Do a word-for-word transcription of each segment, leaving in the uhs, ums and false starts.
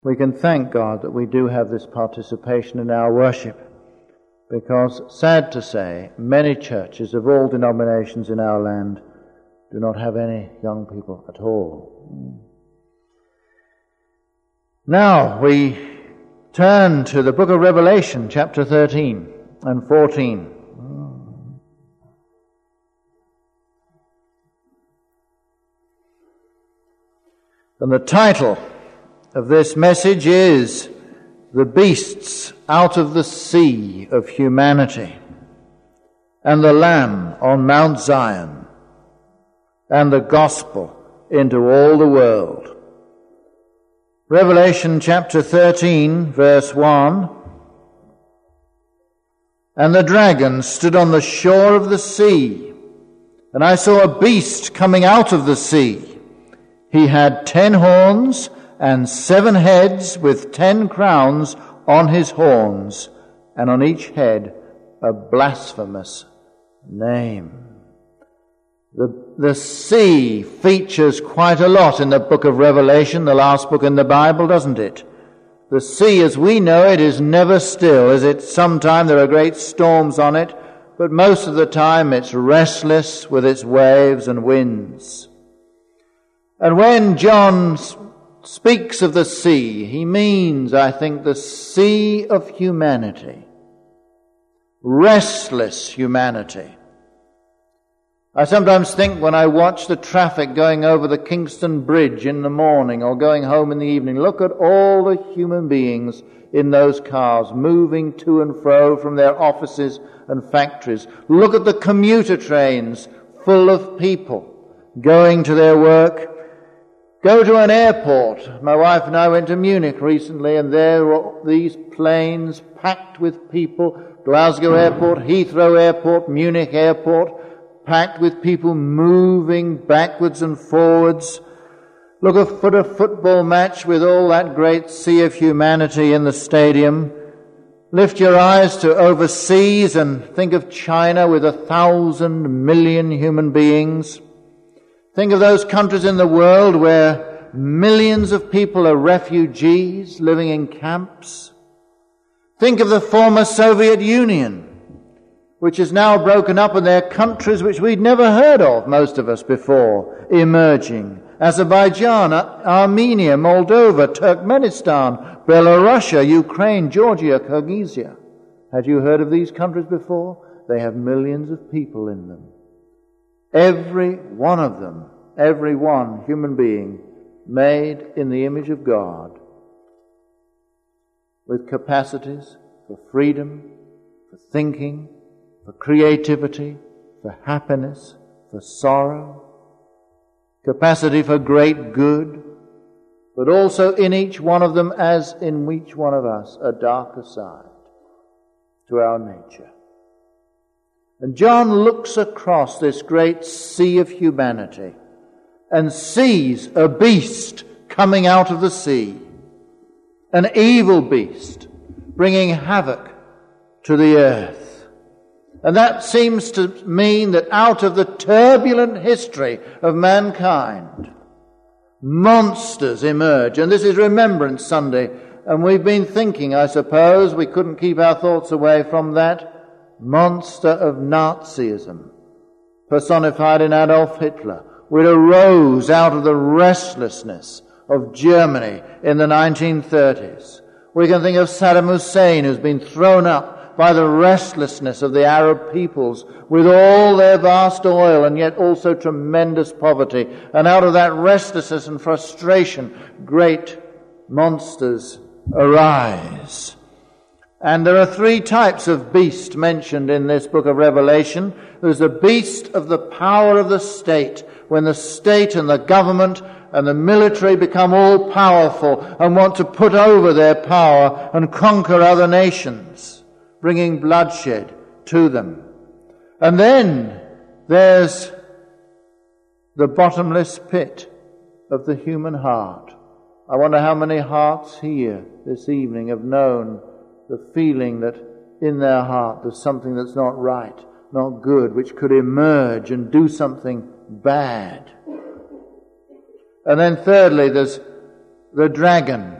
We can thank God that we do have this participation in our worship, because, sad to say, many churches of all denominations in our land do not have any young people at all. Now we turn to the book of Revelation, chapter thirteen and fourteen. And the title of this message is The Beasts Out of the Sea of Humanity, and the Lamb on Mount Zion, and the Gospel into all the world. Revelation chapter thirteen, verse one. And the dragon stood on the shore of the sea, and I saw a beast coming out of the sea. He had ten horns and seven heads, with ten crowns on his horns, and on each head a blasphemous name. The, the sea features quite a lot in the book of Revelation, the last book in the Bible, doesn't it? The sea, as we know it, is never still, is it? Sometimes there are great storms on it, but most of the time it's restless with its waves and winds. And when John speaks of the sea, he means, I think, the sea of humanity. Restless humanity. I sometimes think when I watch the traffic going over the Kingston Bridge in the morning or going home in the evening, look at all the human beings in those cars moving to and fro from their offices and factories. Look at the commuter trains full of people going to their work. Go to an airport. My wife and I went to Munich recently, and there were these planes packed with people. Glasgow Airport, Heathrow Airport, Munich Airport, packed with people moving backwards and forwards. Look at a football match with all that great sea of humanity in the stadium. Lift your eyes to overseas and think of China with a thousand million human beings. Think of those countries in the world where millions of people are refugees living in camps. Think of the former Soviet Union, which is now broken up, and there are countries which we'd never heard of, most of us, before, emerging. Azerbaijan, Armenia, Moldova, Turkmenistan, Belarus, Ukraine, Georgia, Kyrgyzia. Had you heard of these countries before? They have millions of people in them. Every one of them, every one human being made in the image of God, with capacities for freedom, for thinking, for creativity, for happiness, for sorrow, capacity for great good, but also in each one of them, as in each one of us, a darker side to our nature. And John looks across this great sea of humanity and sees a beast coming out of the sea, an evil beast bringing havoc to the earth. And that seems to mean that out of the turbulent history of mankind, monsters emerge. And this is Remembrance Sunday, and we've been thinking, I suppose, we couldn't keep our thoughts away from that monster of Nazism, personified in Adolf Hitler, which arose out of the restlessness of Germany in the nineteen thirties. We can think of Saddam Hussein, who's been thrown up by the restlessness of the Arab peoples with all their vast oil and yet also tremendous poverty. And out of that restlessness and frustration, great monsters arise. And there are three types of beast mentioned in this book of Revelation. There's the beast of the power of the state, when the state and the government and the military become all powerful and want to put over their power and conquer other nations, bringing bloodshed to them. And then there's the bottomless pit of the human heart. I wonder how many hearts here this evening have known the feeling that in their heart there's something that's not right, not good, which could emerge and do something bad. And then thirdly, there's the dragon,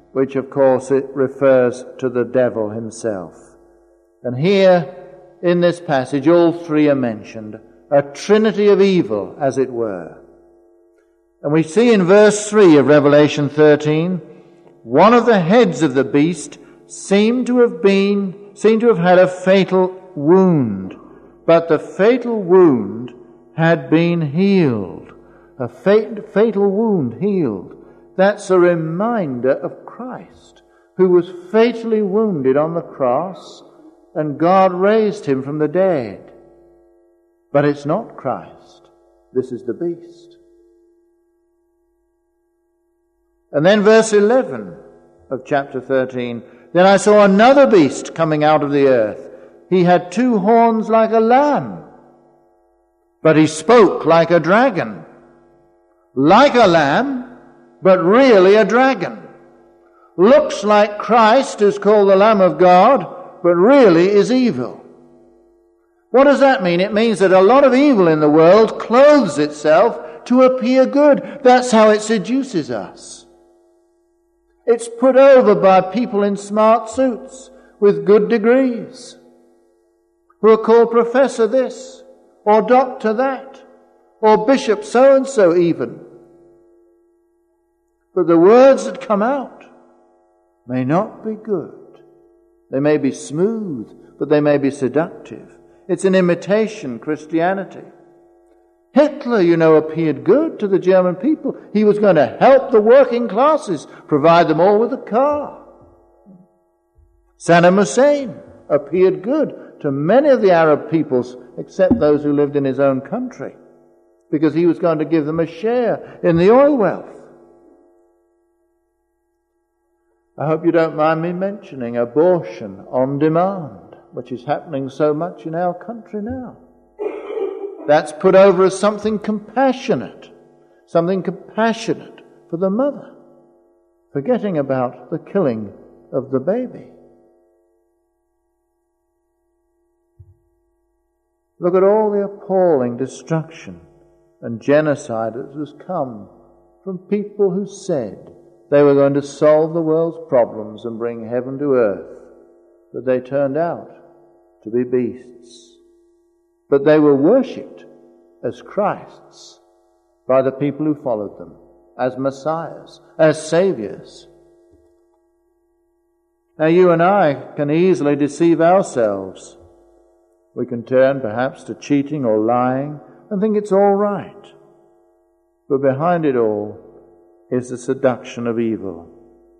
which of course it refers to the devil himself. And here in this passage all three are mentioned, a trinity of evil, as it were. And we see in verse three of Revelation thirteen, one of the heads of the beast seemed to have been, seemed to have had a fatal wound, but the fatal wound had been healed. A fat, fatal wound healed. That's a reminder of Christ, who was fatally wounded on the cross, and God raised him from the dead. But it's not Christ. This is the beast. And then verse eleven of chapter thirteen, then I saw another beast coming out of the earth. He had two horns like a lamb, but he spoke like a dragon. Like a lamb, but really a dragon. Looks like Christ, who's called the Lamb of God, but really is evil. What does that mean? It means that a lot of evil in the world clothes itself to appear good. That's how it seduces us. It's put over by people in smart suits with good degrees, who are called Professor this, or Doctor that, or Bishop so-and-so even. But the words that come out may not be good. They may be smooth, but they may be seductive. It's an imitation Christianity. Hitler, you know, appeared good to the German people. He was going to help the working classes, provide them all with a car. Saddam Hussein appeared good to many of the Arab peoples, except those who lived in his own country, because he was going to give them a share in the oil wealth. I hope you don't mind me mentioning abortion on demand, which is happening so much in our country now. That's put over as something compassionate, something compassionate for the mother, forgetting about the killing of the baby. Look at all the appalling destruction and genocide that has come from people who said they were going to solve the world's problems and bring heaven to earth, but they turned out to be beasts. But they were worshipped as Christs by the people who followed them, as messiahs, as saviors. Now you and I can easily deceive ourselves. We can turn perhaps to cheating or lying and think it's all right. But behind it all is the seduction of evil.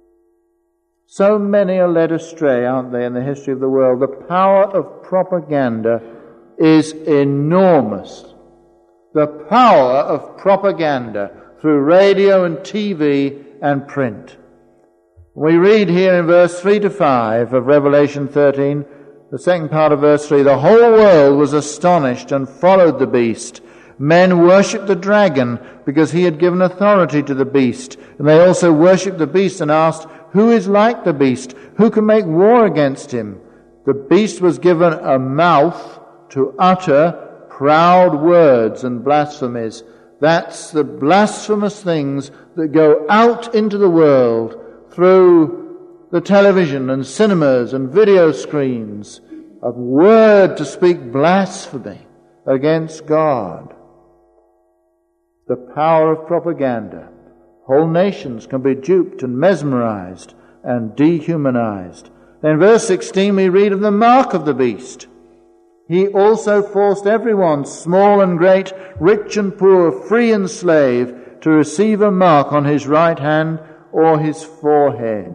So many are led astray, aren't they, in the history of the world? The power of propaganda is enormous. The power of propaganda through radio and T V and print. We read here in verse three to five of Revelation thirteen, the second part of verse three, the whole world was astonished and followed the beast. Men worshipped the dragon because he had given authority to the beast. And they also worshipped the beast and asked, who is like the beast? Who can make war against him? The beast was given a mouth to utter proud words and blasphemies. That's the blasphemous things that go out into the world through the television and cinemas and video screens. A word to speak blasphemy against God. The power of propaganda. Whole nations can be duped and mesmerized and dehumanized. In verse sixteen we read of the mark of the beast. He also forced everyone, small and great, rich and poor, free and slave, to receive a mark on his right hand or his forehead.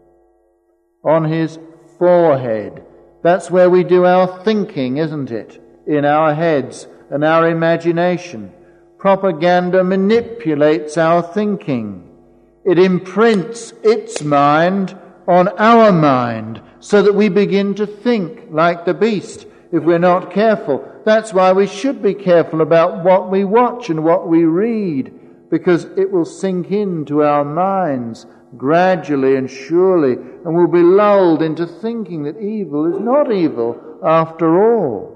On his forehead. That's where we do our thinking, isn't it? In our heads and our imagination. Propaganda manipulates our thinking. It imprints its mind on our mind so that we begin to think like the beast if we're not careful. That's why we should be careful about what we watch and what we read, because it will sink into our minds gradually and surely, and we'll be lulled into thinking that evil is not evil after all.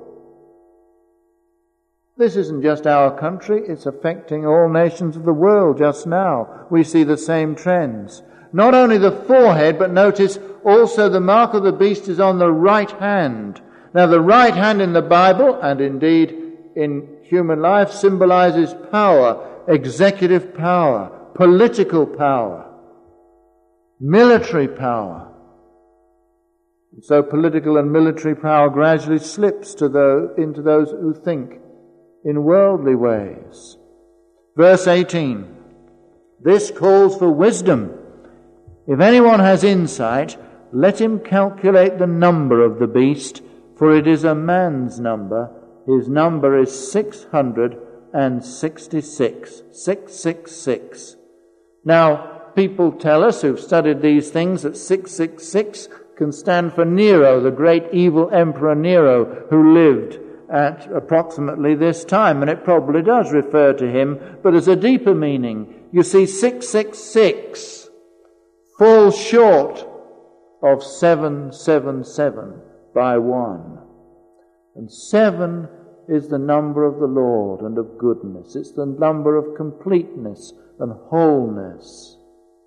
This isn't just our country, it's affecting all nations of the world just now. We see the same trends. not only the forehead, but notice also the mark of the beast is on the right hand. Now the right hand in the Bible, and indeed in human life, symbolizes power, executive power, political power, military power. And so political and military power gradually slips to those, into those who think in worldly ways. Verse eighteen, this calls for wisdom. If anyone has insight, let him calculate the number of the beast, for it is a man's number. His number is six hundred sixty-six. six six six. Now, people tell us who've studied these things that six six six can stand for Nero, the great evil emperor Nero, who lived at approximately this time, and it probably does refer to him, but as a deeper meaning. You see, six six six falls short of seven seven seven by one. And seven is the number of the Lord and of goodness. It's the number of completeness and wholeness.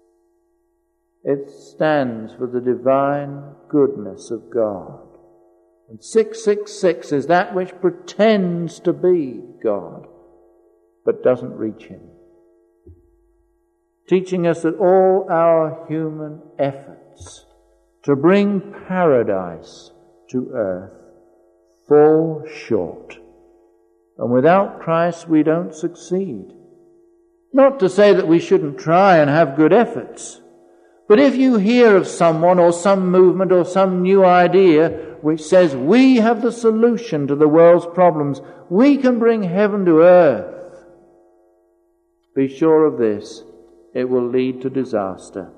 It stands for the divine goodness of God. And six six six is that which pretends to be God, but doesn't reach him. Teaching us that all our human efforts to bring paradise to earth fall short. And without Christ we don't succeed. Not to say that we shouldn't try and have good efforts, but if you hear of someone or some movement or some new idea which says we have the solution to the world's problems, we can bring heaven to earth, be sure of this, it will lead to disaster.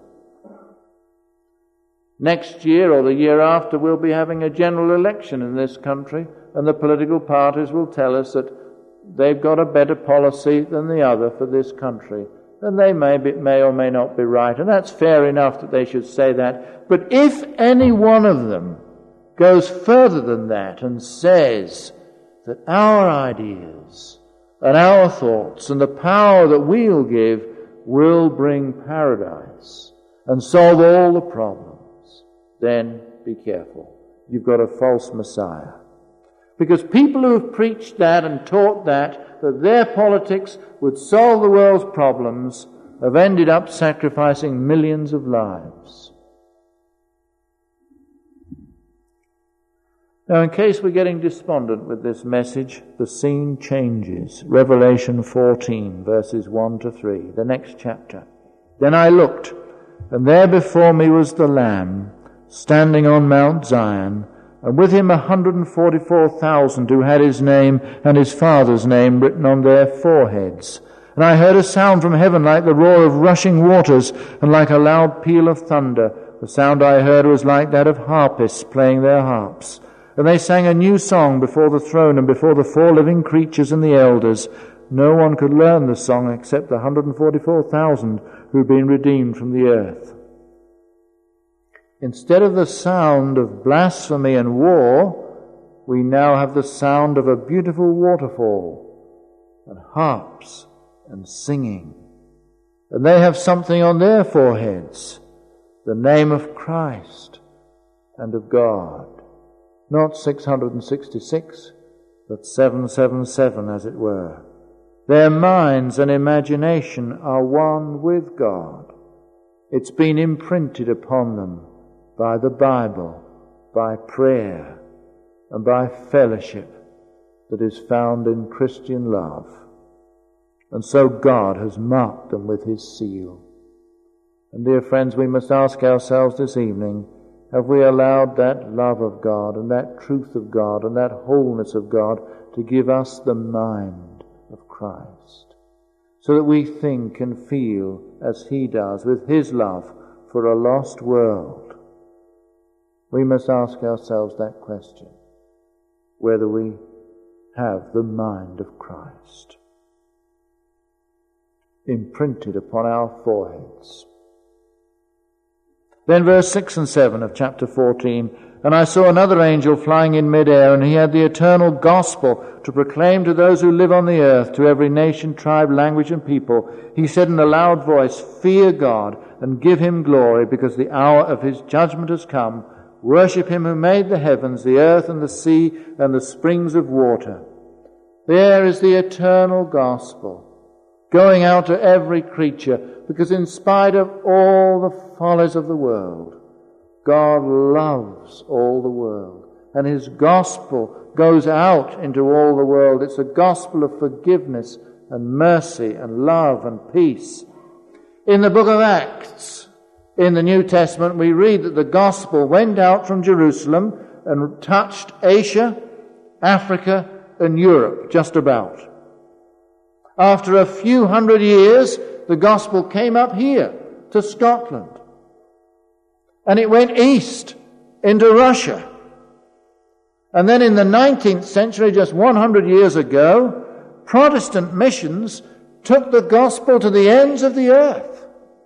Next year or the year after we'll be having a general election in this country, and the political parties will tell us that they've got a better policy than the other for this country. And they may, be, may or may not be right, and that's fair enough that they should say that. But if any one of them goes further than that and says that our ideas and our thoughts and the power that we'll give will bring paradise and solve all the problems, then be careful. You've got a false Messiah. Because people who have preached that and taught that, that their politics would solve the world's problems, have ended up sacrificing millions of lives. Now, in case we're getting despondent with this message, the scene changes. Revelation fourteen, verses one to three, the next chapter. Then I looked, and there before me was the Lamb, standing on Mount Zion, and with him a hundred and forty-four thousand who had his name and his Father's name written on their foreheads. And I heard a sound from heaven like the roar of rushing waters and like a loud peal of thunder. The sound I heard was like that of harpists playing their harps. And they sang a new song before the throne and before the four living creatures and the elders. No one could learn the song except the one hundred and forty-four thousand who'd been redeemed from the earth. Instead of the sound of blasphemy and war, we now have the sound of a beautiful waterfall and harps and singing. And they have something on their foreheads, the name of Christ and of God. Not six hundred sixty-six, but seven seven seven, as it were. Their minds and imagination are one with God. It's been imprinted upon them by the Bible, by prayer, and by fellowship that is found in Christian love. And so God has marked them with his seal. And dear friends, we must ask ourselves this evening, have we allowed that love of God and that truth of God and that wholeness of God to give us the mind of Christ, so that we think and feel as he does with his love for a lost world? We must ask ourselves that question, whether we have the mind of Christ imprinted upon our foreheads. Then verse six and seven of chapter fourteen, and I saw another angel flying in mid-air, and he had the eternal gospel to proclaim to those who live on the earth, to every nation, tribe, language, and people. He said in a loud voice, "Fear God, and give him glory, because the hour of his judgment has come. Worship him who made the heavens, the earth and the sea and the springs of water. There is the eternal gospel, going out to every creature, because in spite of all the follies of the world, God loves all the world, and his gospel goes out into all the world. It's a gospel of forgiveness and mercy and love and peace. In the book of Acts, in the New Testament, we read that the gospel went out from Jerusalem and touched Asia, Africa, and Europe, just about. After a few hundred years, the gospel came up here to Scotland. And it went east into Russia. And then in the nineteenth century, just one hundred years ago, Protestant missions took the gospel to the ends of the earth.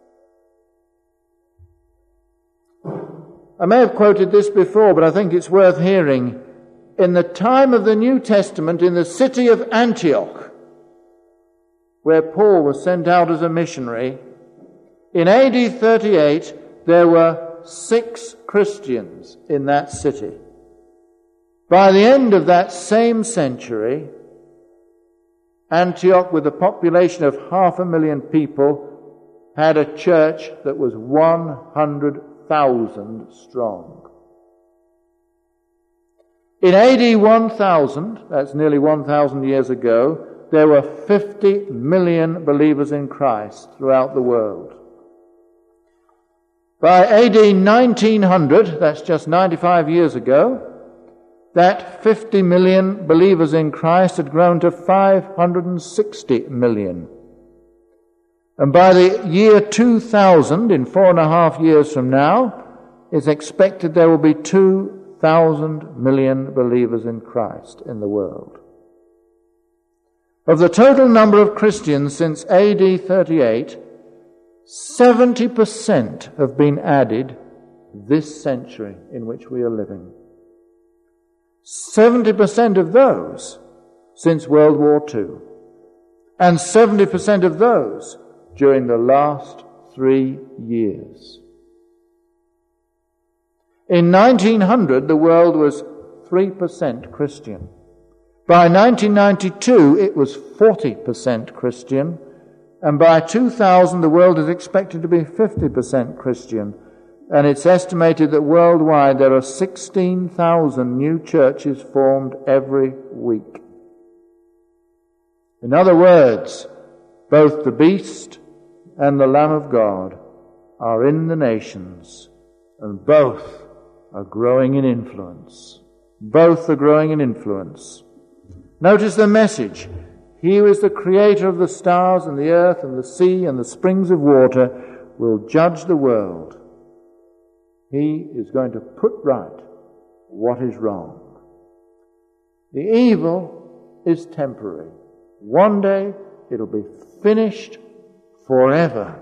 I may have quoted this before, but I think it's worth hearing. In the time of the New Testament, in the city of Antioch, where Paul was sent out as a missionary, in A D thirty-eight, there were six Christians in that city. By the end of that same century, Antioch, with a population of half a million people, had a church that was one hundred thousand strong. In A D one thousand, that's nearly one thousand years ago, there were fifty million believers in Christ throughout the world. By A D nineteen hundred, that's just ninety-five years ago, that fifty million believers in Christ had grown to five hundred sixty million. And by the year two thousand, in four and a half years from now, it's expected there will be two thousand million believers in Christ in the world. Of the total number of Christians since A D thirty-eight, seventy percent have been added this century in which we are living. seventy percent of those since World War Two, and seventy percent of those during the last three years. In nineteen hundred, the world was three percent Christian. By nineteen ninety-two, it was forty percent Christian, and by two thousand, the world is expected to be fifty percent Christian. And it's estimated that worldwide there are sixteen thousand new churches formed every week. In other words, both the beast and the Lamb of God are in the nations, and both are growing in influence. Both are growing in influence. Notice the message. He who is the creator of the stars and the earth and the sea and the springs of water will judge the world. He is going to put right what is wrong. The evil is temporary. One day it'll be finished forever.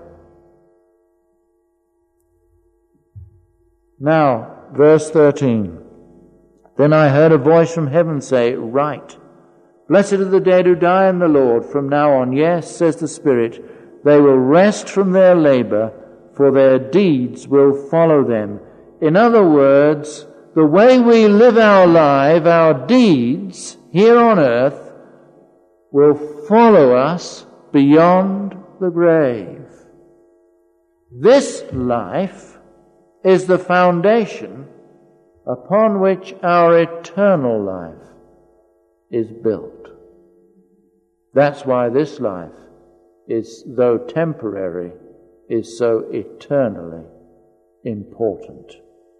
Now, verse thirteen. Then I heard a voice from heaven say, "Write, blessed are the dead who die in the Lord from now on. Yes, says the Spirit, they will rest from their labor, for their deeds will follow them." In other words, the way we live our life, our deeds here on earth, will follow us beyond the grave. This life is the foundation upon which our eternal life is built. That's why this life is, though temporary, is so eternally important.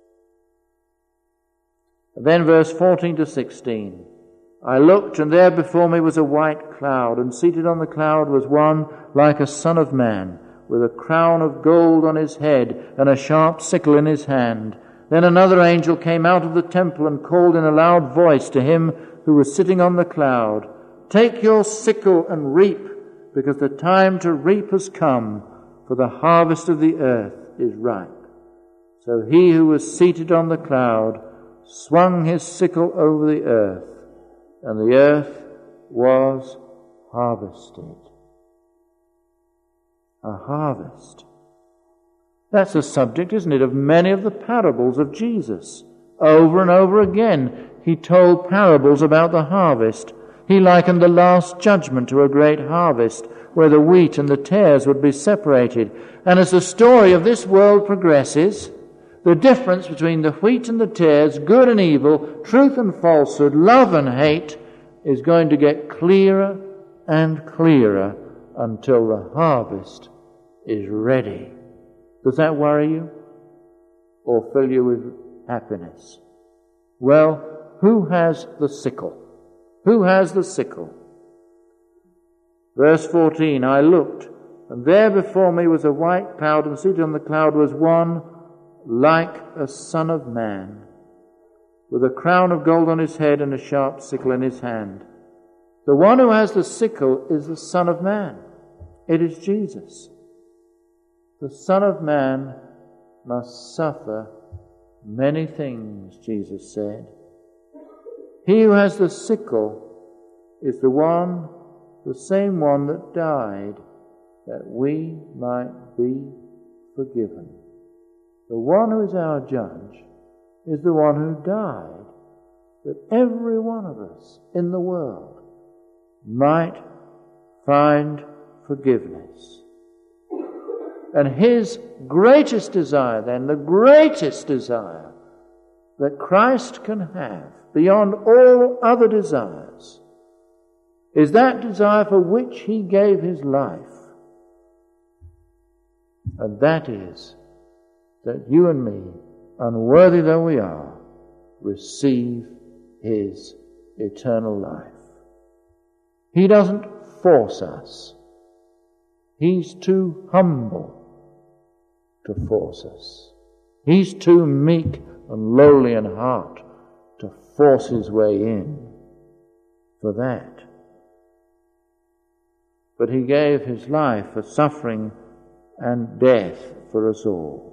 Then verse fourteen to sixteen. I looked, and there before me was a white cloud, and seated on the cloud was one like a son of man, with a crown of gold on his head, and a sharp sickle in his hand. Then another angel came out of the temple and called in a loud voice to him who was sitting on the cloud, "Take your sickle and reap, because the time to reap has come, for the harvest of the earth is ripe." So he who was seated on the cloud swung his sickle over the earth, and the earth was harvested. A harvest. That's the subject, isn't it, of many of the parables of Jesus. Over and over again, he told parables about the harvest. He likened the last judgment to a great harvest, where the wheat and the tares would be separated. And as the story of this world progresses, the difference between the wheat and the tares, good and evil, truth and falsehood, love and hate, is going to get clearer and clearer until the harvest is ready. Does that worry you or fill you with happiness? Well, who has the sickle? Who has the sickle? Verse fourteen, I looked, and there before me was a white cloud, and seated on the cloud was one like a son of man, with a crown of gold on his head and a sharp sickle in his hand. The one who has the sickle is the Son of Man. It is Jesus. The Son of Man must suffer many things, Jesus said. He who has the sickle is the one, the same one that died, that we might be forgiven. The one who is our judge is the one who died, that every one of us in the world might find forgiveness. And his greatest desire then, the greatest desire that Christ can have beyond all other desires, is that desire for which he gave his life. And that is that you and me, unworthy though we are, receive his eternal life. He doesn't force us. He's too humble to force us. He's too meek and lowly in heart to force his way in for that. But he gave his life for suffering and death for us all.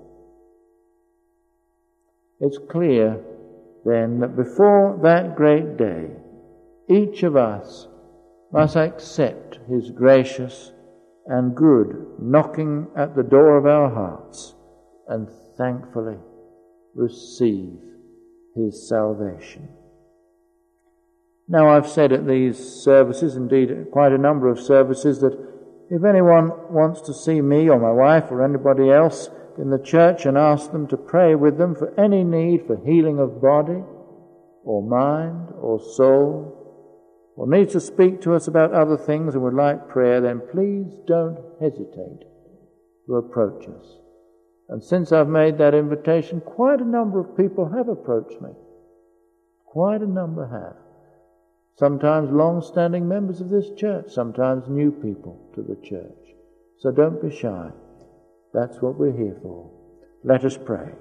It's clear then that before that great day, each of us must accept his gracious and good knocking at the door of our hearts and thankfully receive his salvation. Now, I've said at these services, indeed at quite a number of services, that if anyone wants to see me or my wife or anybody else in the church and ask them to pray with them for any need for healing of body or mind or soul, or needs to speak to us about other things and would like prayer, then please don't hesitate to approach us. And since I've made that invitation, quite a number of people have approached me. Quite a number have. Sometimes long-standing members of this church, sometimes new people to the church. So don't be shy. That's what we're here for. Let us pray.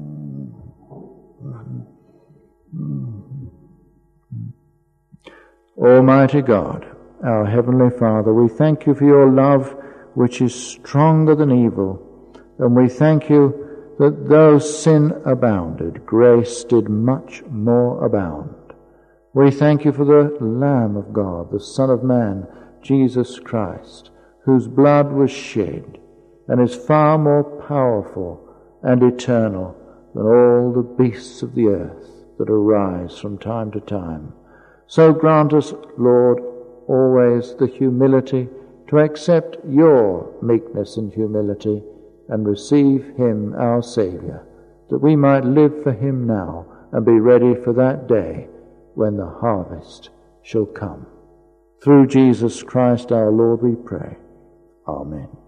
Almighty God, our Heavenly Father, we thank you for your love which is stronger than evil, and we thank you that though sin abounded, grace did much more abound. We thank you for the Lamb of God, the Son of Man, Jesus Christ, whose blood was shed and is far more powerful and eternal than all the beasts of the earth that arise from time to time. So grant us, Lord, always the humility to accept your meekness and humility and receive him, our Saviour, that we might live for him now and be ready for that day when the harvest shall come. Through Jesus Christ our Lord we pray. Amen.